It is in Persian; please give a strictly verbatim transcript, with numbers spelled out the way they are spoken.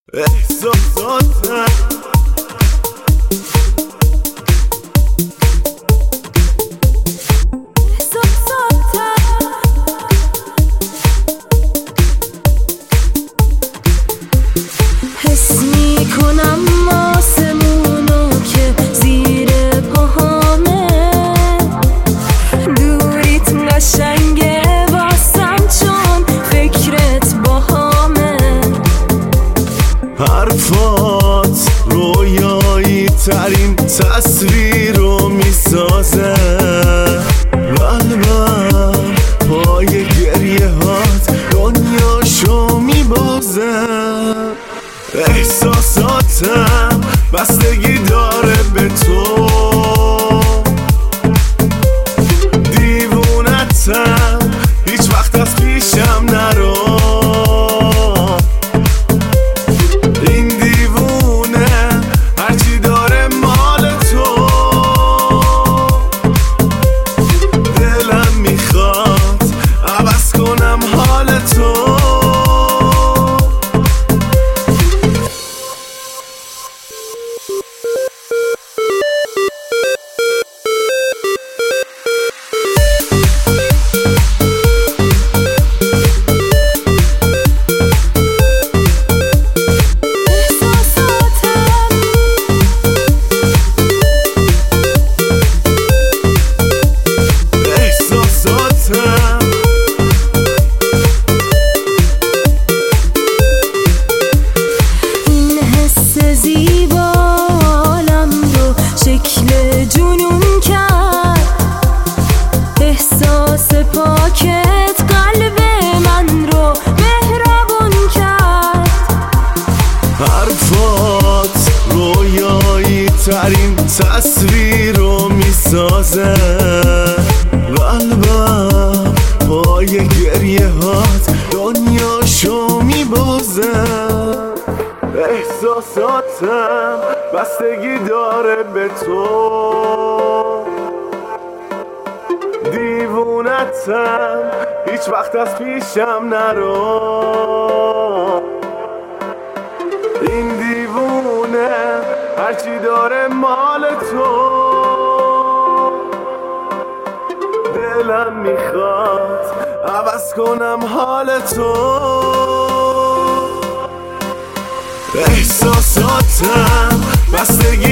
احساساتم حس میکنم آسمونو که زیر پاهامه، دوریت قشنگه واسم چون فکرت باهامه. حرفات رویایی ترین تصویر رو میسازه، قلبم پای گریه هات دنیاشو میبازه. احساساتم بستگی داره به تو، دیوونتم هیچ وقت از پیشم نرو. این دیوونه هرچی داره مال تو، دلم میخواد عوض کنم حال تو. پاکت قلب من رو مهربون کرد. حرفات رویایی ترین تصویر رو میسازه، قلبم پای گریه هات دنیاشو میبازه. احساساتم بستگی داره به تو، دیوونتم هیچ وقت از پیشم نرو. این دیوونه هرچی داره مال تو، دلم میخواد عوض کنم حال تو. احساساتم بستگی